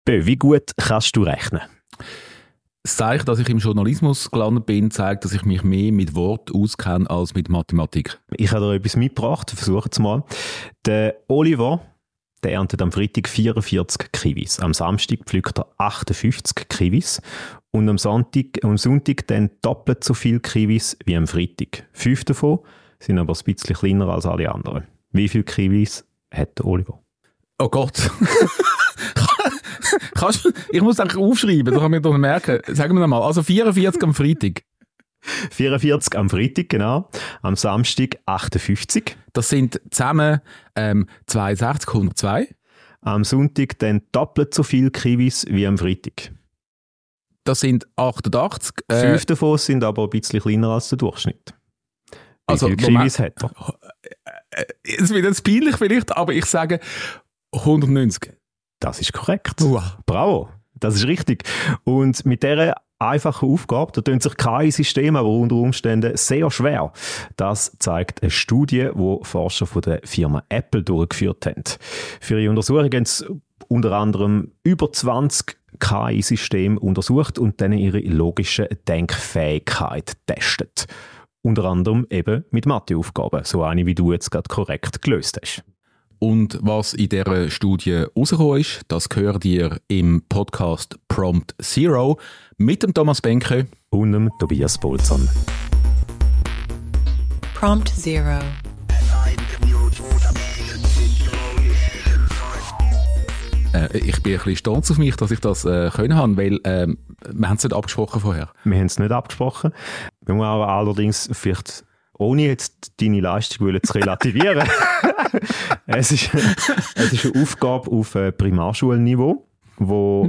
Bö, wie gut kannst du rechnen? Das Zeichen, dass ich im Journalismus gelandet bin, zeigt, dass ich mich mehr mit Wort auskenne als mit Mathematik. Ich habe dir etwas mitgebracht, versuche es mal. Der Oliver, der erntet am Freitag 44 Kiwis. Am Samstag pflückt er 58 Kiwis. Und am Sonntag dann doppelt so viele Kiwis wie am Freitag. 5 davon sind aber ein bisschen kleiner als alle anderen. Wie viele Kiwis hat der Oliver? Oh Gott. Ich muss eigentlich aufschreiben, da kann ich mir merken. Sagen wir nochmal, also 44 am Freitag. 44 am Freitag, genau. Am Samstag 58. Das sind zusammen 62, 102. Am Sonntag dann doppelt so viele Kiwis wie am Freitag. Das sind 88. 5 davon sind aber ein bisschen kleiner als der Durchschnitt. Wie viele Kiwis hat er? Es wird jetzt peinlich vielleicht, aber ich sage 190. Das ist korrekt. Bravo, das ist richtig. Und mit dieser einfachen Aufgabe, da tun sich KI-Systeme aber unter Umständen sehr schwer. Das zeigt eine Studie, die Forscher von der Firma Apple durchgeführt haben. Für ihre Untersuchung haben sie unter anderem über 20 KI-Systeme untersucht und dann ihre logische Denkfähigkeit getestet. Unter anderem eben mit Matheaufgaben, so eine, wie du jetzt gerade korrekt gelöst hast. Und was in dieser Studie rausgekommen ist, das hört ihr im Podcast Prompt Zero mit dem Thomas Benke und dem Tobias Bolzan. Prompt Zero. Ich bin ein bisschen stolz auf mich, dass ich das können habe, weil wir haben es nicht abgesprochen vorher. Wir haben es nicht abgesprochen. Wir müssen aber allerdings vielleicht, ohne jetzt deine Leistung zu relativieren, es ist eine Aufgabe auf Primarschulniveau, wo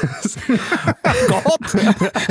Gott!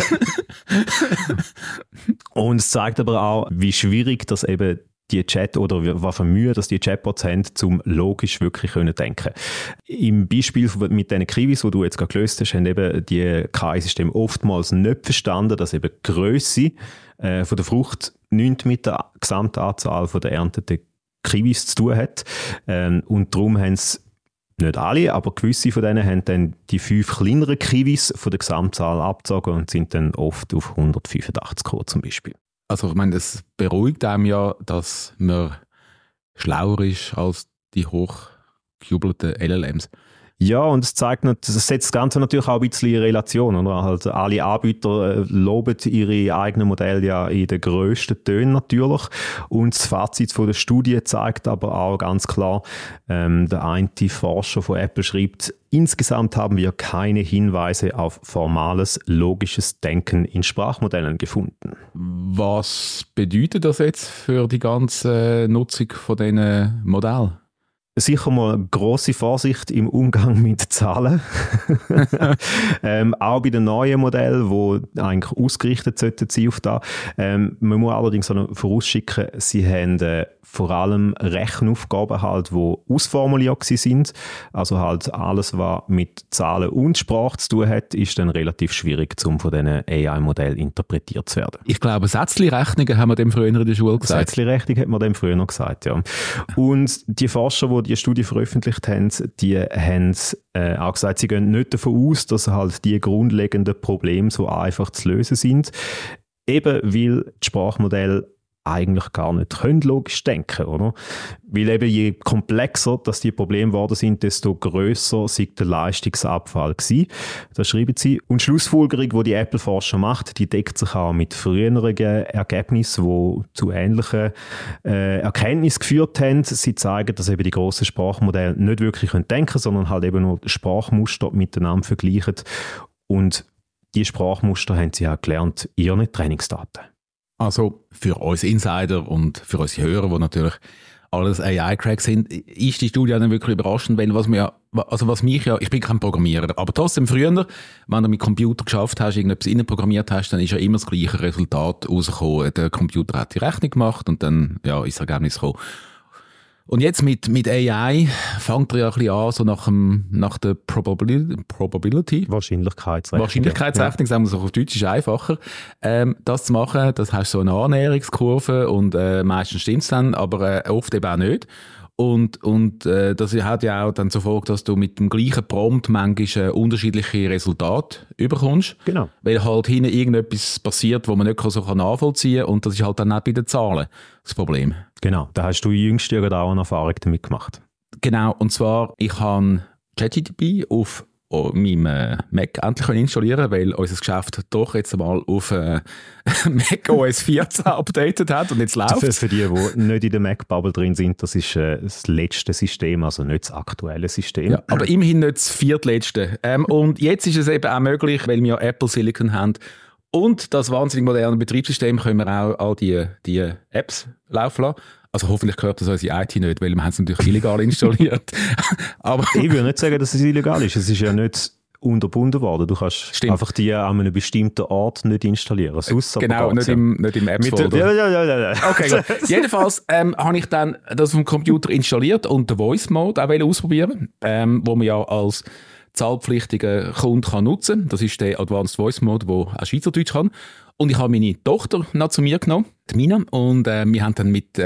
Und es zeigt aber auch, wie schwierig das eben die Chat oder was für Mühe, dass die Chatbots haben, um logisch wirklich zu denken. Im Beispiel mit diesen Kiwis, die du jetzt gerade gelöst hast, haben eben die KI-Systeme oftmals nicht verstanden, dass eben die Grösse von der Frucht nichts mit der Gesamtanzahl der ernteten Kiwis zu tun hat. Und darum haben es nicht alle, aber gewisse von denen haben dann die 5 kleineren Kiwis von der Gesamtzahl abgezogen und sind dann oft auf 185 gekommen zum Beispiel. Also ich meine, es beruhigt einem ja, dass man schlauer ist als die hochgejubelten LLMs. Ja, und es zeigt, das setzt das Ganze natürlich auch ein bisschen in Relation, oder? Also alle Anbieter loben ihre eigenen Modelle ja in den grössten Tönen natürlich. Und das Fazit von der Studie zeigt aber auch ganz klar, der eine Forscher von Apple schreibt, insgesamt haben wir keine Hinweise auf formales, logisches Denken in Sprachmodellen gefunden. Was bedeutet das jetzt für die ganze Nutzung von diesen Modellen? Sicher mal grosse Vorsicht im Umgang mit Zahlen. Auch bei den neuen Modellen, die eigentlich ausgerichtet sollten sein auf das. Man muss allerdings auch noch vorausschicken, sie haben vor allem Rechenaufgaben halt, die ausformuliert sind. Also halt alles, was mit Zahlen und Sprache zu tun hat, ist dann relativ schwierig, um von diesen AI-Modellen interpretiert zu werden. Ich glaube, Sätzli-Rechnungen haben wir dem früher in der Schule gesagt. Sätzli-Rechnung hat man dem früher noch gesagt, ja. Und die Forscher, die die Studie veröffentlicht haben, die haben auch gesagt, sie gehen nicht davon aus, dass halt die grundlegenden Probleme so einfach zu lösen sind. Eben weil die Sprachmodelle eigentlich gar nicht können logisch denken, oder? Weil eben je komplexer dass die Probleme geworden sind, desto grösser sei der Leistungsabfall gewesen. Das schreiben sie. Und die Schlussfolgerung, die Apple-Forscher macht, die deckt sich auch mit früheren Ergebnissen, die zu ähnlichen Erkenntnissen geführt haben. Sie zeigen, dass eben die grossen Sprachmodelle nicht wirklich denken können, sondern halt eben nur Sprachmuster miteinander vergleichen. Und die Sprachmuster haben sie auch gelernt in ihren Trainingsdaten. Also für uns Insider und für unsere Hörer, die natürlich alles AI-Cracks sind, ist die Studie dann wirklich überraschend, weil ich bin kein Programmierer, aber trotzdem früher, wenn du mit Computer geschafft hast, irgendetwas programmiert hast, dann ist ja immer das gleiche Resultat rausgekommen. Der Computer hat die Rechnung gemacht und dann ist das Ergebnis gekommen. Und jetzt mit AI fängt er ja ein bisschen an, so nach der Probability. Wahrscheinlichkeitsrechnung, sagen wir so auf Deutsch, ist einfacher, das zu machen. Das heißt so eine Annäherungskurve und meistens stimmt es dann, aber oft eben auch nicht. Und das hat ja auch dann zur Folge, dass du mit dem gleichen Prompt manchmal unterschiedliche Resultate überkommst. Genau. Weil halt hinten irgendetwas passiert, wo man nicht so nachvollziehen kann. Und das ist halt dann nicht bei den Zahlen das Problem. Genau, da hast du jüngst auch eine Erfahrung damit gemacht. Genau, und zwar, ich habe ChatGPT auf meinem Mac endlich installieren, weil unser Geschäft doch jetzt mal auf Mac OS 14 updated hat und jetzt läuft. Für die nicht in der Mac-Bubble drin sind, das ist das letzte System, also nicht das aktuelle System. Ja, aber immerhin nicht das viertletzte. Und jetzt ist es eben auch möglich, weil wir Apple Silicon haben und das wahnsinnig moderne Betriebssystem, können wir auch all die Apps laufen lassen. Also hoffentlich gehört das unsere IT nicht, weil wir haben es natürlich illegal installiert. Aber ich würde nicht sagen, dass es illegal ist. Es ist ja nicht unterbunden worden. Du kannst einfach die an einem bestimmten Ort nicht installieren. Sonst genau, nicht im Apps-Folder. Ja. Okay, gut. Jedenfalls habe ich dann das auf dem Computer installiert und den Voice-Mode auch ausprobieren, wo man ja als zahlpflichtiger Kunde kann nutzen kann. Das ist der Advanced Voice Mode, der auch Schweizerdeutsch kann. Und ich habe meine Tochter noch zu mir genommen, die Mina, und wir haben dann mit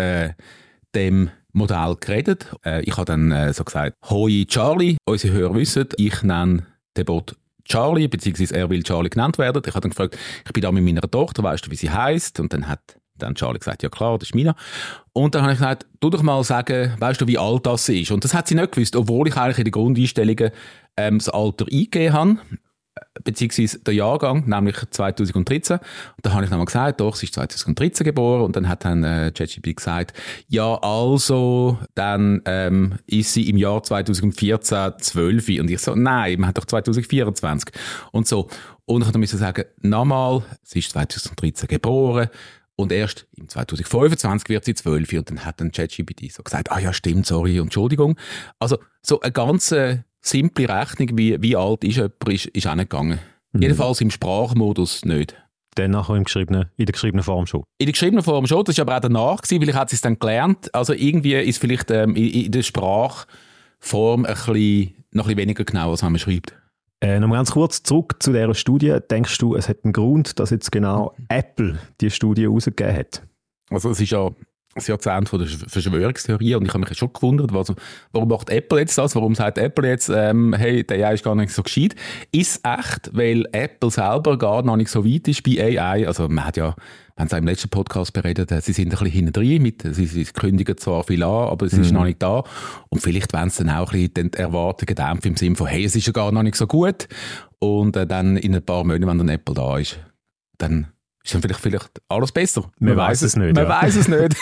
dem Modell geredet. Ich habe dann so gesagt, «Hoi Charlie», unsere Hörer wissen, ich nenne den Bot Charlie, beziehungsweise er will Charlie genannt werden. Ich habe dann gefragt, ich bin da mit meiner Tochter, weißt du, wie sie heisst? Und dann hat dann Charlie gesagt, ja klar, das ist Mina. Und dann habe ich gesagt, tu doch mal sagen, weißt du, wie alt das ist? Und das hat sie nicht gewusst, obwohl ich eigentlich in den Grundeinstellungen das Alter eingegeben habe, beziehungsweise der Jahrgang, nämlich 2013. Und dann habe ich nochmal gesagt, doch, sie ist 2013 geboren. Und dann hat dann ChatGPT gesagt, ja, also, dann ist sie im Jahr 2014 12. Und ich so, nein, man hat doch 2024. Und so. Und ich musste sagen, nochmal, sie ist 2013 geboren. Und erst im 2025 wird sie 12. Und dann hat dann ChatGPT so gesagt, ah ja, stimmt, sorry, Entschuldigung. Also so eine ganz simple Rechnung, wie alt ist jemand, ist auch nicht gegangen. Jedenfalls im Sprachmodus nicht. Dann nachher in der geschriebenen Form schon? In der geschriebenen Form schon, das war aber auch danach, weil ich hat es dann gelernt. Also irgendwie ist vielleicht in der Sprachform noch ein bisschen weniger genau, als man schreibt. Noch ganz kurz zurück zu dieser Studie. Denkst du, es hat einen Grund, dass jetzt genau Apple die Studie herausgegeben hat? Also es ist ja das Jahrzehnt von der Verschwörungstheorie und ich habe mich schon gewundert, warum macht Apple jetzt das? Warum sagt Apple jetzt, hey, der AI ist gar nicht so gescheit? Ist echt, weil Apple selber gar noch nicht so weit ist bei AI. Also wir haben es im letzten Podcast beredet, sie sind ein bisschen hinten drin, sie kündigen zwar viel an, aber es ist noch nicht da. Und vielleicht wollen sie dann auch ein bisschen die Erwartungen dämpfen im Sinne von, hey, es ist ja gar noch nicht so gut. Und dann in ein paar Monaten, wenn dann Apple da ist, dann ist dann vielleicht alles besser. Man weiß es nicht. Man weiß es nicht.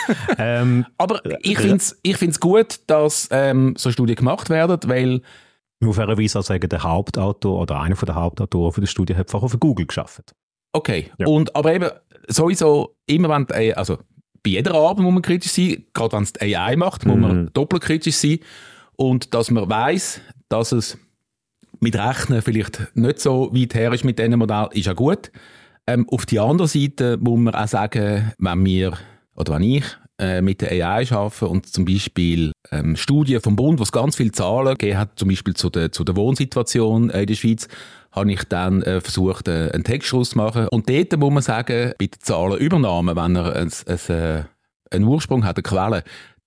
Aber ich finde es gut, dass so Studien gemacht werden, weil auf einer Weise sagen, der Hauptautor oder einer der Hauptautoren für die Studie hat einfach auf Google geschafft. Okay, ja. Aber eben sowieso immer wenn also bei jeder Arbeit muss man kritisch sein, gerade wenn es die AI macht, muss man doppelt kritisch sein und dass man weiss, dass es mit Rechnen vielleicht nicht so weit her ist mit diesem Modell, ist ja gut. Auf die andere Seite muss man auch sagen, wenn ich mit der AI arbeite und zum Beispiel Studien vom Bund, was ganz viele Zahlen gegeben hat, zum Beispiel zu der Wohnsituation in der Schweiz, habe ich dann versucht, einen Text zu machen. Und dort muss man sagen, bei der Zahlenübernahme, wenn er einen Ursprung hat, eine Quelle,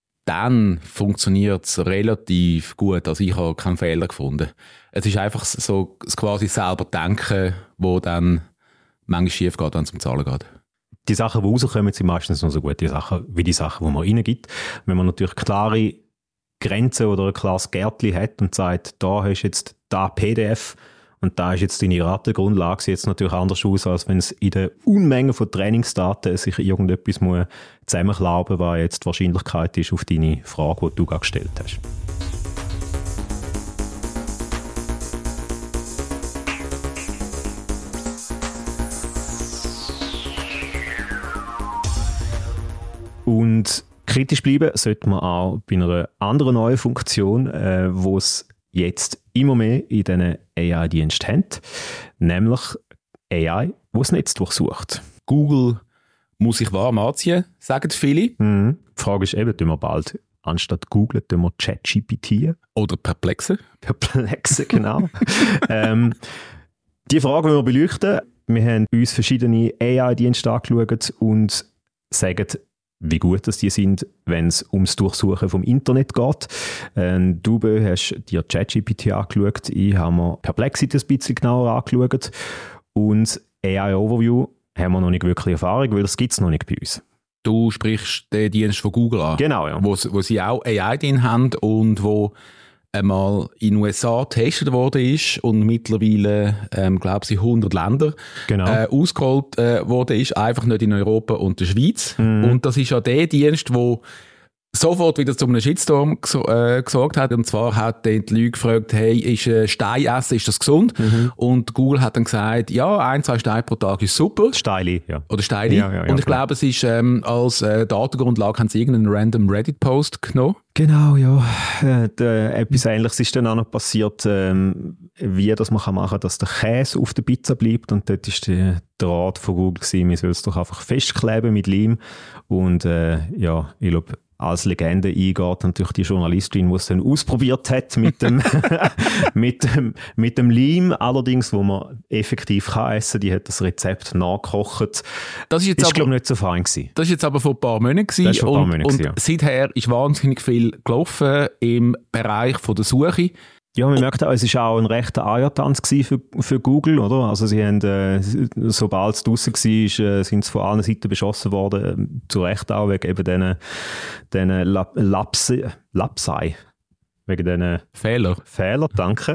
dann funktioniert es relativ gut. Also ich habe keinen Fehler gefunden. Es ist einfach so das quasi selber Denken, wo dann manchmal schief geht, wenn es um Zahlen geht. Die Sachen, die rauskommen, sind meistens noch so gute Sachen wie die Sachen, die man reingibt. Wenn man natürlich klare Grenzen oder ein klares Gärtchen hat und sagt, da hast du jetzt da PDF und da ist jetzt deine Ratengrundlage, sieht es natürlich anders aus, als wenn es in der Unmenge von Trainingsdaten sich irgendetwas zusammenklauben muss, was jetzt die Wahrscheinlichkeit ist auf deine Frage, die du gerade gestellt hast. Und kritisch bleiben sollte man auch bei einer anderen neuen Funktion, wo es jetzt immer mehr in diesen AI-Diensten haben, nämlich AI, die das Netz durchsucht. Google muss sich warm anziehen, sagen viele. Die Frage ist eben, tun wir bald anstatt Google, tun wir ChatGPT. Oder Perplexen. Perplexen, genau. Die Frage wollen wir beleuchten. Wir haben uns verschiedene AI-Dienste angeschaut und sagen, wie gut das die sind, wenn es ums Durchsuchen vom Internet geht. Du hast dir ChatGPT angeschaut, ich habe mir Perplexity ein bisschen genauer angeschaut und AI Overview haben wir noch nicht wirklich Erfahrung, weil das gibt es noch nicht bei uns. Du sprichst den Dienst von Google an. Genau, ja. Wo sie auch AI drin haben und wo einmal in den USA getestet worden ist und mittlerweile, glaube ich, 100 Länder ausgerollt worden ist, einfach nicht in Europa und der Schweiz. Und das ist ja der Dienst, wo sofort wieder zu einem Shitstorm gesorgt hat. Und zwar hat die Leute gefragt, hey, ist Stein essen, ist das gesund? Und Google hat dann gesagt, ja, 1-2 Steine pro Tag ist super. Steili, ja. Oder Steili. Ja, und ich glaube, es ist als Datengrundlage haben sie irgendeinen random Reddit-Post genommen. Genau, ja. Etwas Ähnliches ist dann auch noch passiert, wie das man machen kann, dass der Käse auf der Pizza bleibt. Und dort war der Rat von Google gewesen, man soll es doch einfach festkleben mit Leim. Und ja, ich glaube, als Legende eingeht natürlich die Journalistin, die es dann ausprobiert hat mit dem, mit dem Leim. Allerdings, wo man effektiv kann essen, die hat das Rezept nachgekocht. Das ist jetzt glaube ich, nicht so fein gewesen. Das ist jetzt aber vor ein paar Monaten gewesen. Und seither ist wahnsinnig viel gelaufen im Bereich von der Suche. Ja, man merkt auch, es war auch ein rechter Eiertanz für Google, oder? Also sie haben, sobald es draussen war, sind sie von allen Seiten beschossen worden, zu Recht auch, wegen eben diesen Lapsei. Wegen diesen Fehler, danke.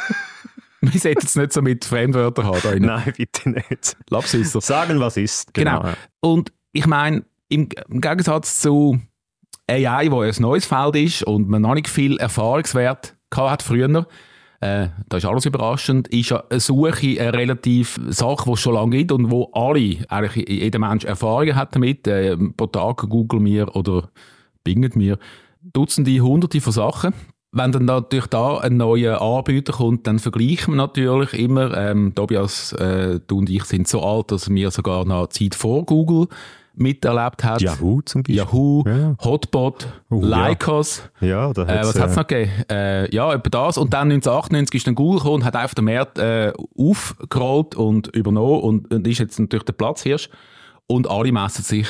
Wir sollten es nicht so mit Fremdwörtern haben. Nein, bitte nicht. Lapsisser. Sagen, was ist. Genau. Und ich meine, im Gegensatz zu AI, wo ein neues Feld ist und man noch nicht viel Erfahrungswert hat früher, da ist alles überraschend, ist ja eine Suche eine relativ Sache, die es schon lange gibt und wo alle, eigentlich jeder Mensch Erfahrungen hat damit. Pro Tag googelt mir oder binget mir Dutzende, Hunderte von Sachen. Wenn dann natürlich da ein neuer Anbieter kommt, dann vergleichen wir natürlich immer. Tobias, du und ich sind so alt, dass wir sogar noch Zeit vor Google miterlebt haben. Yahoo zum Beispiel. Yahoo, ja. Hotbot, Lycos. Ja, da was hat es noch gegeben? Ja, etwa das. Und dann 1998 ist dann Google gekommen und hat einfach den Markt aufgerollt und übernommen und ist jetzt natürlich der Platzhirsch. Und alle messen sich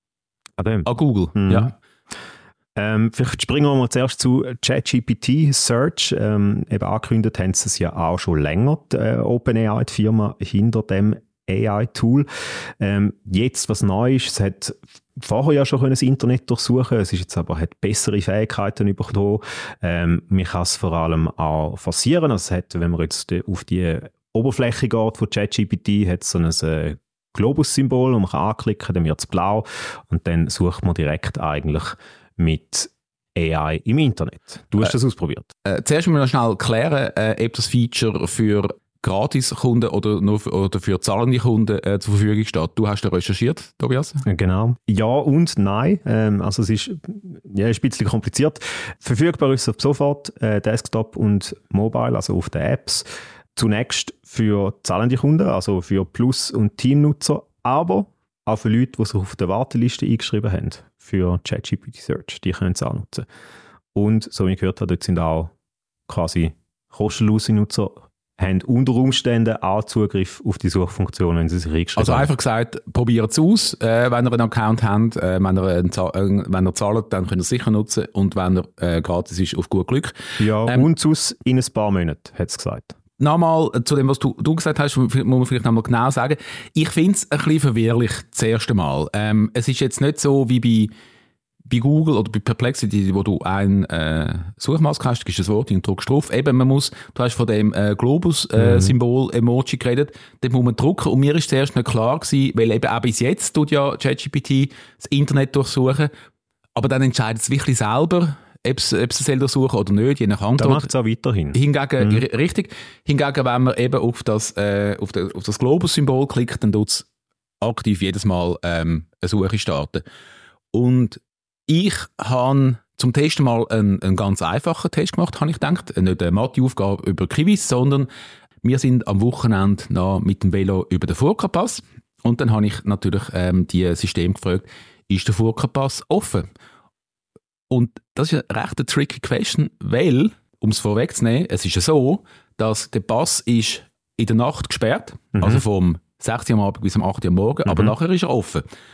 an Google. Ja. Vielleicht springen wir mal zuerst zu ChatGPT Search. Eben angekündigt haben sie es ja auch schon länger, die OpenAI, die Firma hinter dem AI-Tool. Jetzt, was neu ist, es hat vorher ja schon das Internet durchsuchen, es ist jetzt aber, hat bessere Fähigkeiten bekommen. Man kann es vor allem auch forcieren. Also es hat, wenn man jetzt auf die Oberfläche geht von ChatGPT, hat es so ein Globus-Symbol, und man kann anklicken, dann wird es blau und dann sucht man direkt eigentlich mit AI im Internet. Du hast das ausprobiert. Zuerst müssen wir noch schnell klären, ob das Feature für Gratis-Kunden oder für zahlende Kunden zur Verfügung steht. Du hast da recherchiert, Tobias? Genau. Ja und nein. Also es ist ein bisschen kompliziert. Verfügbar ist es ab sofort Desktop und Mobile, also auf den Apps. Zunächst für zahlende Kunden, also für Plus- und Teamnutzer, aber auch für Leute, die sich auf der Warteliste eingeschrieben haben für ChatGPT Search. Die können es auch nutzen. Und so wie ich gehört habe, dort sind auch quasi kostenlose Nutzer, haben unter Umständen auch Zugriff auf die Suchfunktion, wenn sie sich eingeschrieben haben. Also einfach gesagt, probiert es aus, wenn ihr einen Account habt. Wenn ihr zahlt, dann könnt ihr es sicher nutzen. Und wenn er gratis ist, auf gut Glück. Ja, und sonst in ein paar Monaten, hat es gesagt. Nochmal zu dem, was du gesagt hast, muss man vielleicht nochmal genau sagen. Ich finde es ein bisschen verwirrlich, das erste Mal. Es ist jetzt nicht so wie bei Google oder bei Perplexity, wo du ein Suchmaske hast, gibst das Wort und drückst drauf. Eben, du hast von dem Globus-Symbol-Emoji geredet, dort muss man drücken. Und mir ist zuerst nicht klar gewesen, weil eben auch bis jetzt tut ja ChatGPT das Internet durchsuchen, aber dann entscheidet es wirklich selber, ob es durchsuchen oder nicht, je nach Antwort. Da macht es auch weiterhin. Hingegen, richtig. Hingegen, wenn man eben auf das Globus-Symbol klickt, dann tut es aktiv jedes Mal eine Suche starten. Und ich habe zum Testen mal einen ganz einfachen Test gemacht, habe ich gedacht. Nicht eine Mathe-Aufgabe über Quiz, sondern wir sind am Wochenende noch mit dem Velo über den Furka-Pass. Und dann habe ich natürlich die System gefragt, ist der Furka-Pass offen? Und das ist eine recht tricky question, weil, um es vorwegzunehmen, es ist ja so, dass der Pass ist in der Nacht gesperrt, also vom 6 Uhr am Abend bis am 8 Uhr am Morgen, aber nachher ist er offen.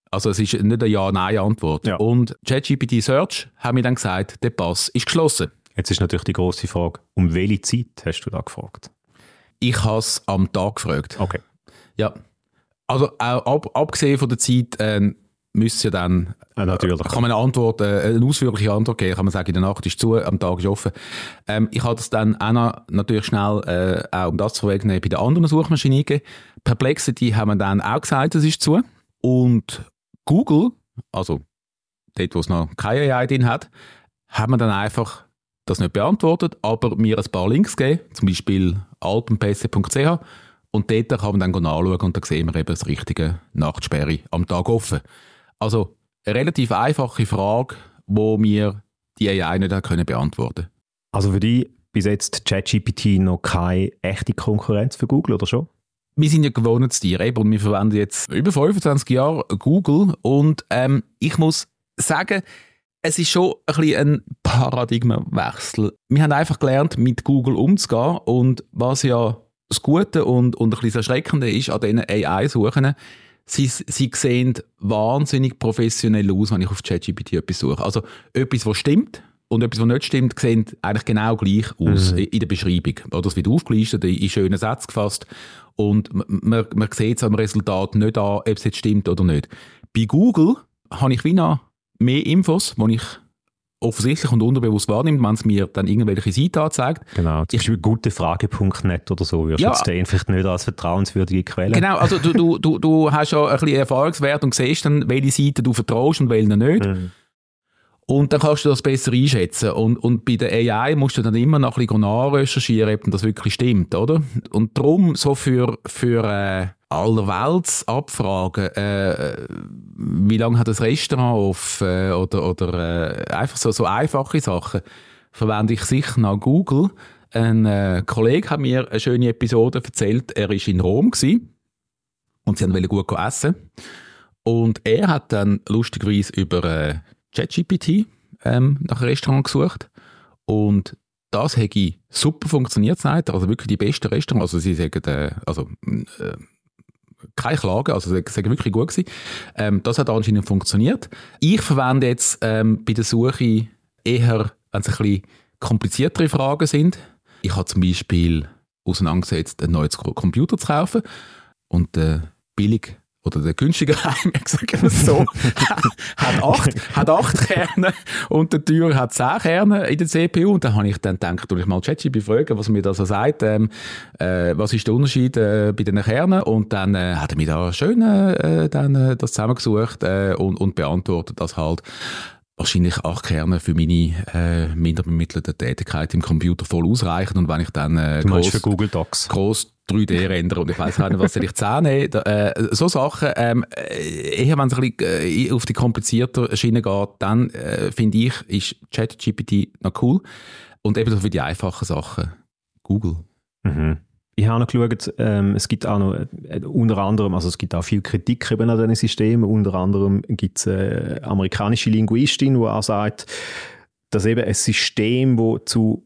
Also es ist nicht eine Ja-Nein-Antwort. Ja. Und ChatGPT Search haben mir dann gesagt, der Pass ist geschlossen. Jetzt ist natürlich die grosse Frage, um welche Zeit hast du da gefragt? Ich habe es am Tag gefragt. Okay. Ja. Also auch abgesehen von der Zeit müsste ja dann natürlich. kann man eine ausführliche Antwort geben. Kann man sagen, in der Nacht ist zu, am Tag ist offen. Ich habe das dann auch noch natürlich schnell, auch um das zu verwegen, bei den anderen Suchmaschinen eingegeben. Perplexity haben wir dann auch gesagt, es ist zu. Und Google, also dort, wo es noch keine AI drin hat, haben wir dann einfach das nicht beantwortet, aber mir ein paar Links gegeben, zum Beispiel alpenpässe.ch, und dort kann man dann nachschauen und dann sehen wir eben das richtige Nachtsperre am Tag offen. Also eine relativ einfache Frage, wo mir die AI nicht können beantworten. Also für dich bis jetzt ChatGPT noch keine echte Konkurrenz für Google, oder schon? Wir sind ja gewohnt Tier, eben, und wir verwenden jetzt über 25 Jahre Google, und ich muss sagen, es ist schon ein bisschen ein Paradigmenwechsel. Wir haben einfach gelernt, mit Google umzugehen, und was ja das Gute und ein bisschen das Erschreckende ist an diesen AI-Suchen, sie sehen wahnsinnig professionell aus, wenn ich auf ChatGPT etwas suche. Also etwas, was stimmt, und etwas, was nicht stimmt, sehen eigentlich genau gleich aus in der Beschreibung. Oder es wird aufgelistet, in schönen Sätzen gefasst, und man sieht es am Resultat nicht an, ob es jetzt stimmt oder nicht. Bei Google habe ich wie noch mehr Infos, die ich offensichtlich und unterbewusst wahrnehme, wenn es mir dann irgendwelche Seiten anzeigt. Genau, zum Beispiel gutefrage.net oder so, wirst du jetzt den vielleicht nicht als vertrauenswürdige Quelle. Genau, also du hast ja ein bisschen Erfahrungswert und siehst dann, welche Seiten du vertraust und welche nicht. Und dann kannst du das besser einschätzen. Und bei der AI musst du dann immer noch ein bisschen nachrecherchieren, ob das wirklich stimmt, oder? Und darum so für allerwelts Abfragen, wie lange hat das Restaurant offen, oder einfach so einfache Sachen, verwende ich sicher nach Google. Ein Kollege hat mir eine schöne Episode erzählt, er war in Rom und sie wollten gut essen. Und er hat dann lustigerweise über ChatGPT nach einem Restaurant gesucht, und das hätte super funktioniert, sagt er, also wirklich die besten Restaurants, also sie sagen, keine Klage, also sie sagen wirklich gut gewesen. Das hat anscheinend funktioniert. Ich verwende jetzt bei der Suche eher, wenn es ein bisschen kompliziertere Fragen sind. Ich habe zum Beispiel auseinandergesetzt, einen neuen Computer zu kaufen, und billig oder der günstige Heimwerk, sagen wir so, hat 8 Kerne und der teure hat 10 Kerne in der CPU. Und dann habe ich dann gedacht, ich mal ChatGPT fragen, was er mir da so sagt, was ist der Unterschied bei den Kernen? Und dann hat er mir da schön das zusammengesucht und beantwortet, dass halt wahrscheinlich 8 Kerne für meine minder bemittelte Tätigkeit im Computer voll ausreichen. Und wenn ich dann für Google Docs groß 3D rendern und ich weiss nicht, was soll ich 10 nehmen. So Sachen, eher wenn es ein bisschen auf die komplizierte Schiene geht, dann finde ich, ist ChatGPT noch cool. Und eben so für die einfachen Sachen Google. Ich habe noch geschaut, es gibt auch noch unter anderem, also es gibt auch viel Kritik eben an diesen Systemen, unter anderem gibt es eine amerikanische Linguistin, die auch sagt, dass eben ein System, das zu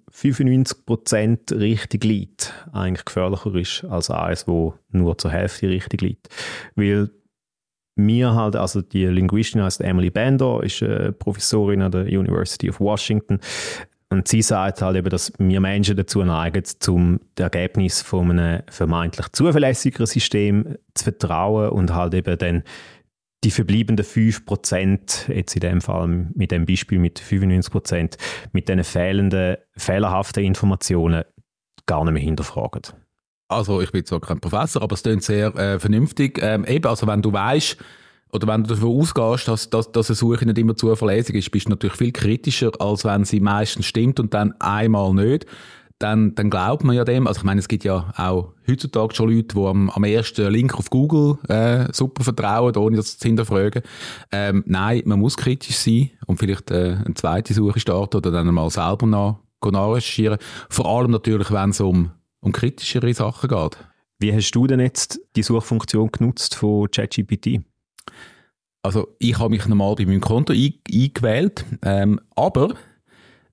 95% richtig liegt, eigentlich gefährlicher ist als eines, das nur zur Hälfte richtig liegt. Weil mir halt, also die Linguistin heißt Emily Bender, ist Professorin an der University of Washington, und sie sagt halt eben, dass wir Menschen dazu neigen, zum Ergebnis von einem vermeintlich zuverlässigeren System zu vertrauen und halt eben dann die verbleibenden 5%, jetzt in dem Fall mit dem Beispiel mit 95%, mit diesen fehlerhaften Informationen gar nicht mehr hinterfragen. Also ich bin zwar kein Professor, aber es klingt sehr vernünftig. Eben, also wenn du weißt, oder wenn du davon ausgehst, dass eine Suche nicht immer zuverlässig ist, bist du natürlich viel kritischer, als wenn sie meistens stimmt und dann einmal nicht. Dann glaubt man ja dem. Also ich meine, es gibt ja auch heutzutage schon Leute, die am ersten Link auf Google super vertrauen, ohne das zu hinterfragen. Nein, man muss kritisch sein und vielleicht eine zweite Suche starten oder dann mal selber nachrecherchieren. Vor allem natürlich, wenn es um kritischere Sachen geht. Wie hast du denn jetzt die Suchfunktion genutzt von ChatGPT? Also ich habe mich normal bei meinem Konto eingewählt, aber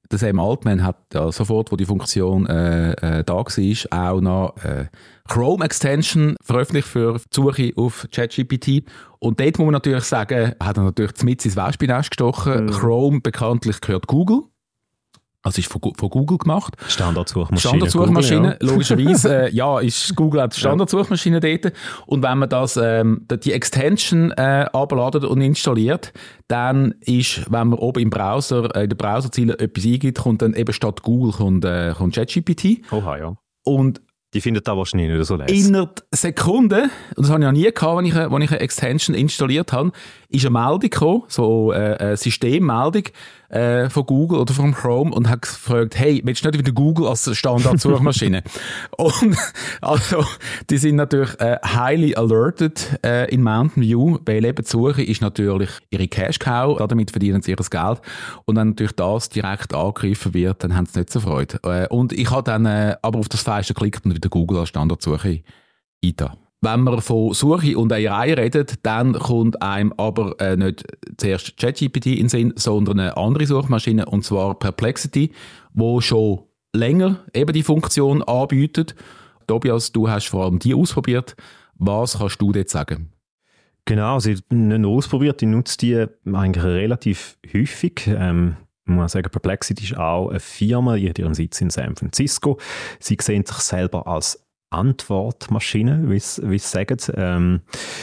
Der Sam Altman hat ja sofort, wo die Funktion da war, auch noch Chrome Extension veröffentlicht für die Suche auf ChatGPT. Und dort muss man natürlich sagen, hat er natürlich mit ins Wespennest gestochen. Chrome bekanntlich gehört Google. Also ist von Google gemacht. Standardsuchmaschine, Google, logischerweise. Ja, ist Google auch die Standardsuchmaschine dort. Und wenn man die Extension abladet und installiert, dann ist, wenn man oben im Browser, in der Browserzeile etwas eingibt, kommt dann eben statt Google kommt ChatGPT. Oha, ja. Und die findet da wahrscheinlich nicht so lässig. Innerhalb Sekunden, und das habe ich noch nie gehabt, wenn ich eine Extension installiert habe, ist eine Meldung gekommen, so eine Systemmeldung von Google oder von Chrome und hat gefragt, hey, willst du nicht wieder Google als Standard-Suchmaschine? Und also, die sind natürlich highly alerted in Mountain View, weil eben die Suche ist natürlich ihre Cash-Cow, damit verdienen sie ihr Geld. Und wenn natürlich das direkt angegriffen wird, dann haben sie nicht so Freude. Und ich habe dann aber auf das Fenster geklickt und wieder Google als Standardsuche eingetan. Wenn man von Suche und AI redet, dann kommt einem aber nicht zuerst ChatGPT in den Sinn, sondern eine andere Suchmaschine, und zwar Perplexity, wo schon länger eben die Funktion anbietet. Tobias, du hast vor allem die ausprobiert. Was kannst du dort sagen? Genau, sie nicht nur ausprobiert, ich nutze die eigentlich relativ häufig. Ich muss sagen, Perplexity ist auch eine Firma, die hat ihren Sitz in San Francisco. Sie sehen sich selber als Antwortmaschine, wie sie sagen.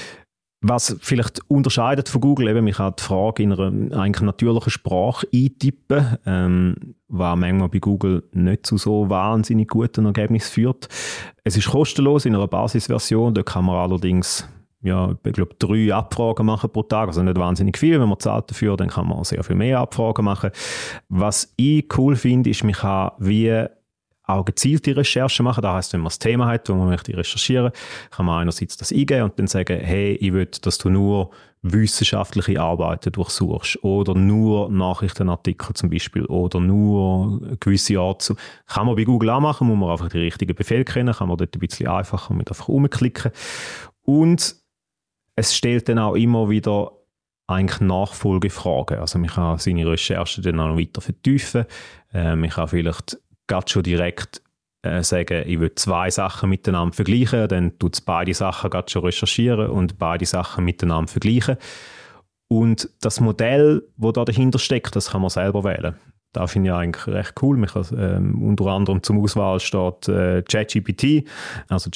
Was vielleicht unterscheidet von Google, eben, ich kann die Frage in einer eigentlich natürlichen Sprache eintippen, was manchmal bei Google nicht zu so wahnsinnig guten Ergebnissen führt. Es ist kostenlos in einer Basisversion, da kann man allerdings ich glaube, 3 Abfragen machen pro Tag, also nicht wahnsinnig viel. Wenn man zahlt dafür, dann kann man sehr viel mehr Abfragen machen. Was ich cool finde, ist, man kann wie auch gezielte Recherchen machen. Das heisst, wenn man das Thema hat, wo man möchte recherchieren, kann man einerseits das eingeben und dann sagen, hey, ich will, dass du nur wissenschaftliche Arbeiten durchsuchst oder nur Nachrichtenartikel zum Beispiel oder nur gewisse Art. Kann man bei Google auch machen, muss man einfach die richtigen Befehle kennen, kann man dort ein bisschen einfacher mit einfach rumklicken. Und es stellt dann auch immer wieder eigentlich Nachfolgefragen. Also man kann seine Recherchen dann auch noch weiter vertiefen. Man kann vielleicht gerade schon direkt sagen, ich will 2 Sachen miteinander vergleichen, dann tut es beide Sachen gerade schon recherchieren und beide Sachen miteinander vergleichen. Und das Modell, das da dahinter steckt, das kann man selber wählen. Das finde ich eigentlich recht cool. Man kann, unter anderem zum Auswahl steht ChatGPT, also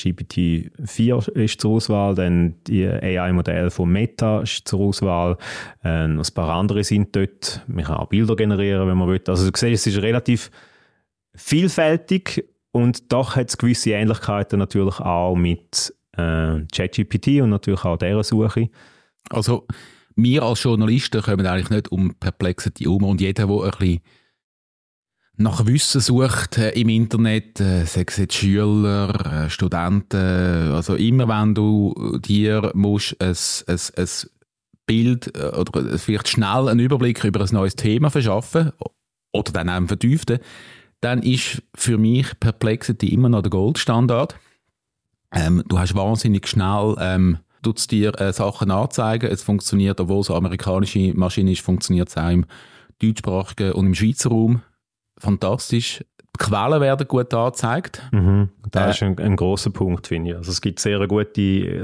GPT-4 ist zur Auswahl, dann die AI-Modelle von Meta ist zur Auswahl, ein paar andere sind dort. Man kann auch Bilder generieren, wenn man will. Also du siehst, es ist relativ vielfältig und doch hat es gewisse Ähnlichkeiten natürlich auch mit ChatGPT und natürlich auch dieser Suche. Also wir als Journalisten kommen eigentlich nicht um Perplexity um und jeder, der ein bisschen nach Wissen sucht im Internet, sei es jetzt Schüler, Studenten, also immer wenn du dir musst ein Bild oder vielleicht schnell einen Überblick über ein neues Thema verschaffen oder dann auch vertieften, dann ist für mich Perplexity immer noch der Goldstandard. Du hast wahnsinnig schnell tut's dir Sachen anzeigen. Es funktioniert, obwohl es eine amerikanische Maschine ist, funktioniert es auch im deutschsprachigen und im Schweizer Raum. Fantastisch. Die Quellen werden gut angezeigt. Das ist ein grosser Punkt, finde ich. Also es gibt sehr gute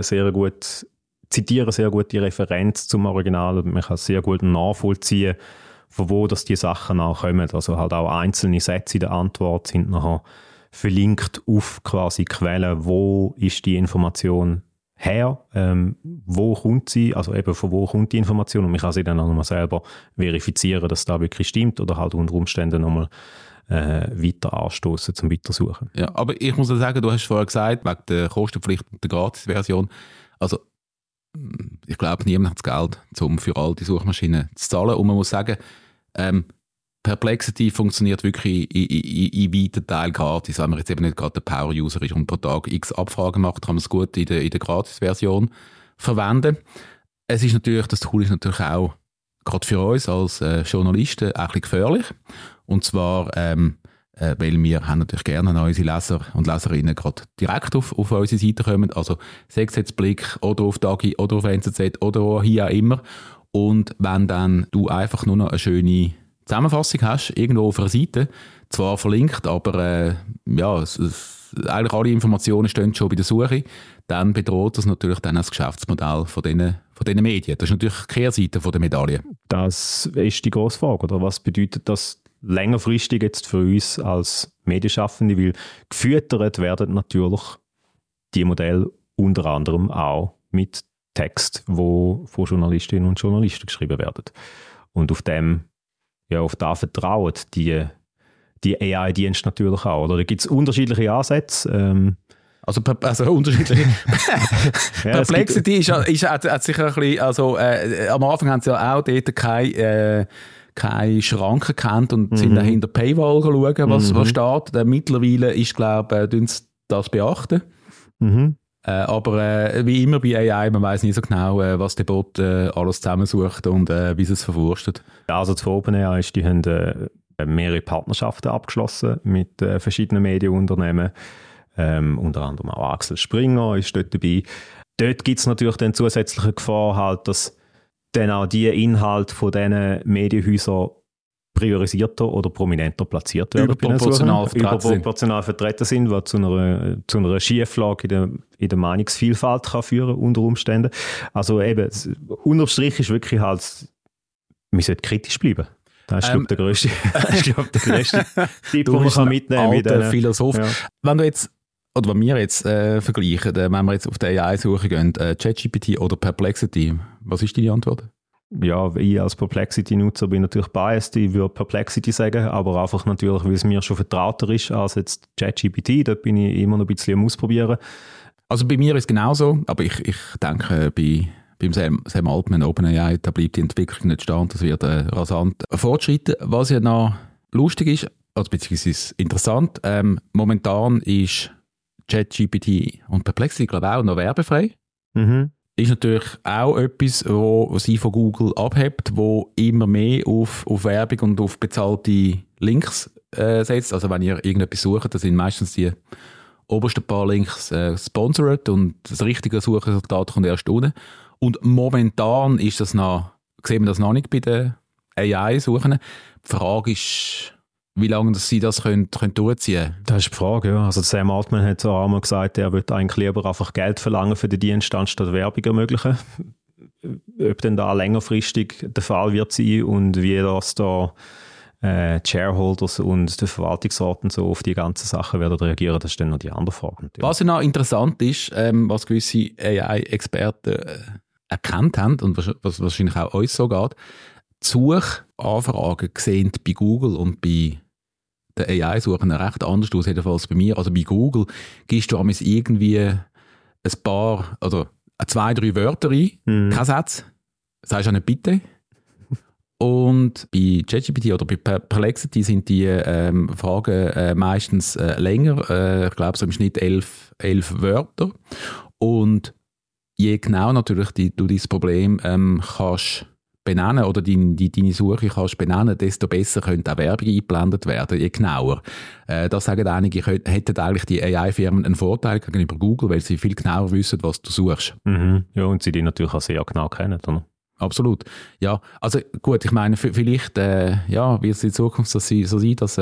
Referenz zum Original und man kann sehr gut nachvollziehen, von wo das die Sachen auch kommen. Also halt auch einzelne Sätze in der Antwort sind nachher verlinkt auf quasi Quellen, wo ist die Information her, wo kommt sie, also eben von wo kommt die Information und man kann sie dann auch nochmal selber verifizieren, dass das wirklich stimmt oder halt unter Umständen nochmal weiter anstoßen zum Weitersuchen. Ja, aber ich muss sagen, du hast vorher gesagt, wegen der Kostenpflicht und der Gratis-Version, also ich glaube, niemand hat das Geld, um für all die Suchmaschinen zu zahlen und man muss sagen, Perplexity funktioniert wirklich in weiten Teil gratis. Wenn man jetzt eben nicht gerade der Power-User ist und pro Tag x Abfragen macht, kann man es gut in der Gratis-Version verwenden. Es ist natürlich, das Tool ist natürlich auch gerade für uns als Journalisten ein bisschen gefährlich. Und zwar, weil wir haben natürlich gerne unsere Leser und Leserinnen gerade direkt auf unsere Seite kommen. Also sei es jetzt Blick oder auf Dagi oder auf NZZ oder hier auch immer. Und wenn dann du einfach nur noch eine schöne Zusammenfassung hast, irgendwo auf einer Seite, zwar verlinkt, aber eigentlich alle Informationen stehen schon bei der Suche, dann bedroht das natürlich dann das Geschäftsmodell von diesen Medien. Das ist natürlich die Kehrseite der Medaille. Das ist die grosse Frage, oder? Was bedeutet das längerfristig jetzt für uns als Medienschaffende? Weil gefüttert werden natürlich die Modelle unter anderem auch mit Text, wo von Journalistinnen und Journalisten geschrieben werden. Und auf das vertrauen die AI-Dienste natürlich auch. Oder da gibt es unterschiedliche Ansätze. Also unterschiedliche. Perplexity hat sicher ein bisschen, am Anfang haben sie ja auch dort keine Schranken gekannt und sind dann hinter Paywall schauen, was steht. Mittlerweile ist, glaube ich, das beachten. Aber wie immer bei AI, man weiß nicht so genau, was der Bot alles zusammensucht und wie es verwurstet. Also zu OpenAI ist, die haben mehrere Partnerschaften abgeschlossen mit verschiedenen Medienunternehmen. Unter anderem auch Axel Springer ist dort dabei. Dort gibt es natürlich dann zusätzliche Gefahr, halt, dass dann auch die Inhalte von diesen Medienhäusern priorisierter oder prominenter platziert werden. Überproportional vertreten sind, was zu einer Schieflage in der Meinungsvielfalt kann führen unter Umständen. Also eben, unterm Strich ist wirklich halt, man sollte kritisch bleiben. Das ist, glaube ich, der grösste Tipp, den man mitnehmen kann. Philosoph. Ja. Wenn wir jetzt vergleichen, wenn wir jetzt auf die AI-Suche gehen, ChatGPT oder Perplexity, was ist deine Antwort? Ja, ich als Perplexity-Nutzer bin natürlich biased, ich würde Perplexity sagen, aber einfach natürlich, weil es mir schon vertrauter ist als jetzt ChatGPT, dort bin ich immer noch ein bisschen am Ausprobieren. Also bei mir ist es genauso, aber ich denke, beim Sam Altman OpenAI, da bleibt die Entwicklung nicht stehen, das wird rasant fortschreiten. Was ja noch lustig ist, also beziehungsweise interessant, momentan ist ChatGPT und Perplexity, glaube ich, auch noch werbefrei. Ist natürlich auch etwas, was sie von Google abhebt, wo immer mehr auf Werbung und auf bezahlte Links setzt. Also wenn ihr irgendetwas sucht, dann sind meistens die obersten paar Links sponsored und das richtige Suchresultat kommt erst unten. Und momentan ist das sehen wir das noch nicht bei den AI-Suchen. Die Frage ist, wie lange sie das können durchziehen können. Das ist die Frage, ja. Also Sam Altman hat so einmal gesagt, er würde eigentlich lieber einfach Geld verlangen für den Dienst, anstatt Werbung ermöglichen. Ob denn da längerfristig der Fall wird sein und wie das da die Shareholders und der Verwaltungsrat und so auf die ganzen Sachen werden reagieren, das ist dann noch die andere Frage. Natürlich. Was ja noch interessant ist, was gewisse AI-Experten erkannt haben und was wahrscheinlich auch uns so geht, die Suchanfragen sehen bei Google und bei der AI-Suchen recht anders aus, jedenfalls bei mir. Also bei Google gibst du irgendwie ein paar, also 2-3 Wörter ein, kein Satz, sagst du auch nicht bitte. Und bei ChatGPT oder bei Perplexity sind die Fragen meistens länger, ich glaube so im Schnitt 11 Wörter. Und je genau natürlich du dieses Problem kannst benennen oder deine Suche kannst benennen, desto besser könnte auch Werbung eingeblendet werden, je genauer. Das sagen einige, hätten eigentlich die AI-Firmen einen Vorteil gegenüber Google, weil sie viel genauer wissen, was du suchst. Ja, und sie die natürlich auch sehr genau kennen, oder? Absolut. Ja, also gut, ich meine, vielleicht wird es in Zukunft so sein, dass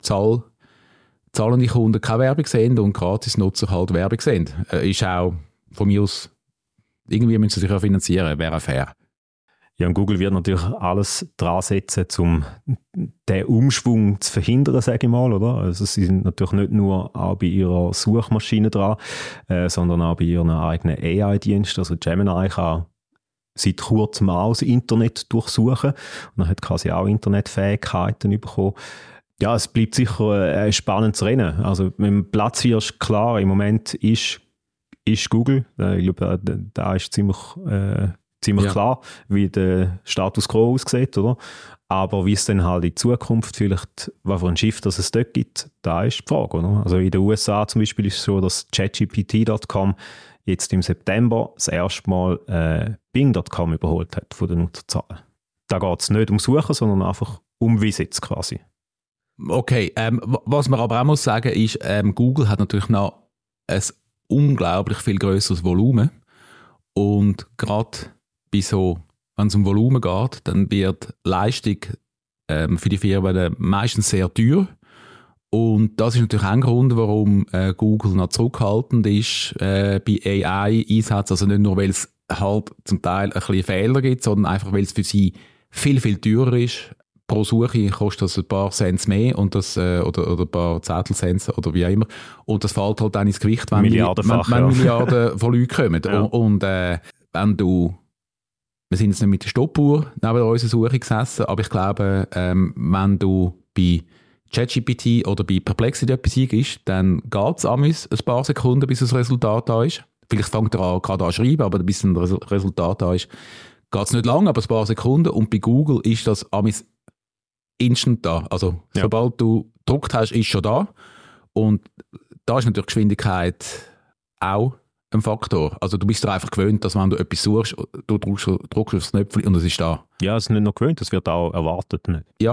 zahlende Kunden keine Werbung sehen und Gratis-Nutzer halt Werbung sehen. Ist auch von mir aus, irgendwie müssen sie sich auch finanzieren, wäre auch fair. Ja, und Google wird natürlich alles dran setzen, um den Umschwung zu verhindern, sage ich mal, oder? Also sie sind natürlich nicht nur auch bei ihrer Suchmaschine dran, sondern auch bei ihren eigenen AI-Dienst. Also Gemini kann seit kurzem auch das Internet durchsuchen und hat quasi auch Internetfähigkeiten bekommen. Ja, es bleibt sicher ein spannendes Rennen. Also mit dem Platz wirst klar, im Moment ist Google. Ich glaube, da ist ziemlich klar, wie der Status quo aussieht, oder? Aber wie es dann halt in Zukunft vielleicht, was für ein Schiff das es dort gibt, da ist die Frage, oder? Also in den USA zum Beispiel ist es so, dass ChatGPT.com jetzt im September das erste Mal Bing.com überholt hat von den Nutzerzahlen. Da geht es nicht um Suchen, sondern einfach um Visits quasi. Okay, was man aber auch muss sagen ist, Google hat natürlich noch ein unglaublich viel grösseres Volumen und gerade bei so, wenn es um Volumen geht, dann wird Leistung für die Firmen meistens sehr teuer. Und das ist natürlich ein Grund, warum Google noch zurückhaltend ist bei AI-Einsätzen. Also nicht nur, weil es halt zum Teil ein bisschen Fehler gibt, sondern einfach, weil es für sie viel, viel teurer ist. Pro Suche kostet das ein paar Cent mehr und das, oder ein paar Zettelcents oder wie auch immer. Und das fällt halt dann ins Gewicht, wenn Milliarden von Leuten kommen. Ja. Und wenn du, wir sind jetzt nicht mit der Stoppuhr neben unserer Suche gesessen, aber ich glaube, wenn du bei ChatGPT oder bei Perplexity etwas eingibst, dann geht es ein paar Sekunden, bis das Resultat da ist. Vielleicht fängt er gerade an zu schreiben, aber bis ein Resultat da ist, geht es nicht lange, aber ein paar Sekunden. Und bei Google ist das instant da. Also sobald du gedruckt hast, ist schon da. Und da ist natürlich Geschwindigkeit auch ein Faktor. Also du bist dir einfach gewöhnt, dass wenn du etwas suchst, du drückst aufs Knöpfchen und es ist da. Ja, es ist nicht nur gewöhnt, es wird auch erwartet. Nicht? Ja.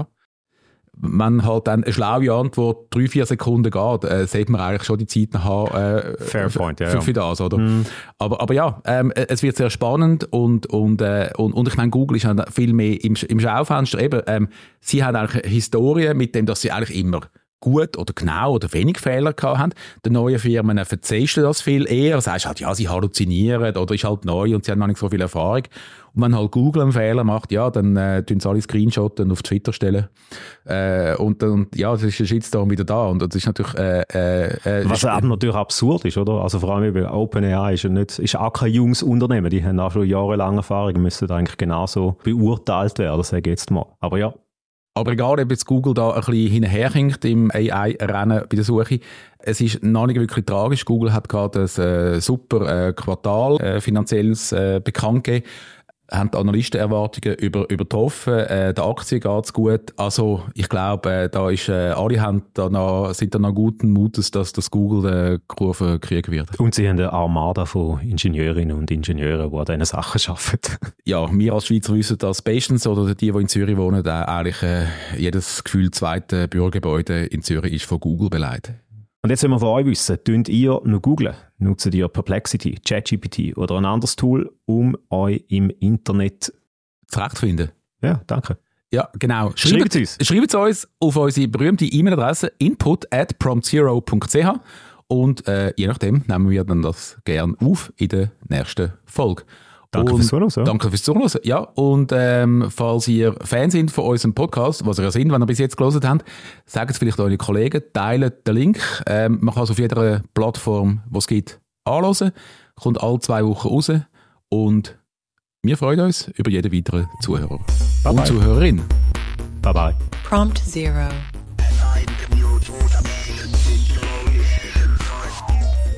Wenn halt dann eine schlaue Antwort 3-4 Sekunden geht, sollte man eigentlich schon die Zeit haben Fair point, für das, oder? Aber ja, es wird sehr spannend und ich meine, Google ist halt viel mehr im Schaufenster. Eben, sie haben eigentlich eine Historie mit dem, dass sie eigentlich immer gut oder genau oder wenig Fehler gehabt haben. Den neuen Firmen verzeihst du das viel eher. Sagst halt, ja, sie halluzinieren oder ist halt neu und sie haben noch nicht so viel Erfahrung. Und wenn halt Google einen Fehler macht, ja, dann tun sie alle Screenshots auf Twitter stellen. Und ja, das ist ein Shitstorm wieder da. Und das ist natürlich... was eben natürlich absurd ist, oder? Also vor allem, weil OpenAI ist auch kein junges Unternehmen. Die haben auch schon jahrelange Erfahrung, müssen eigentlich genauso beurteilt werden, sage ich jetzt mal. Aber ja. Aber egal, ob jetzt Google da ein bisschen hinterherhinkt im AI-Rennen bei der Suche, es ist noch nicht wirklich tragisch. Google hat gerade ein super Quartal finanzielles bekannt gegeben, haben die Analystenerwartungen übertroffen, der Aktie geht's gut. Also ich glaube, da ist alle sind da noch guten Mutes, dass das Google die Kurve kriegen wird. Und sie haben eine Armada von Ingenieurinnen und Ingenieuren, die an diesen Sachen arbeiten. Ja, wir als Schweizer wissen, dass bestens, oder die in Zürich wohnen, eigentlich jedes Gefühl zweite Bürogebäude in Zürich ist von Google beleidigt. Und jetzt wollen wir von euch wissen, könnt ihr noch googlen? Nutzt ihr Perplexity, ChatGPT oder ein anderes Tool, um euch im Internet zurechtzufinden? Ja, danke. Ja, genau. Schreibt es uns auf unsere berühmte E-Mail-Adresse input@promptzero.ch und je nachdem nehmen wir dann das gerne auf in der nächsten Folge. Danke fürs Zuhören. Ja. Danke fürs Zuhören. Ja, und falls ihr Fan sind von unserem Podcast, was ihr ja sind, wenn ihr bis jetzt gelesen habt, sagt es vielleicht euren Kollegen, teilt den Link. Man kann es auf jeder Plattform, die es gibt, anhören. Kommt alle 2 Wochen raus. Und wir freuen uns über jeden weiteren Zuhörer. Bye und bye. Zuhörerin. Bye bye. Prompt Zero.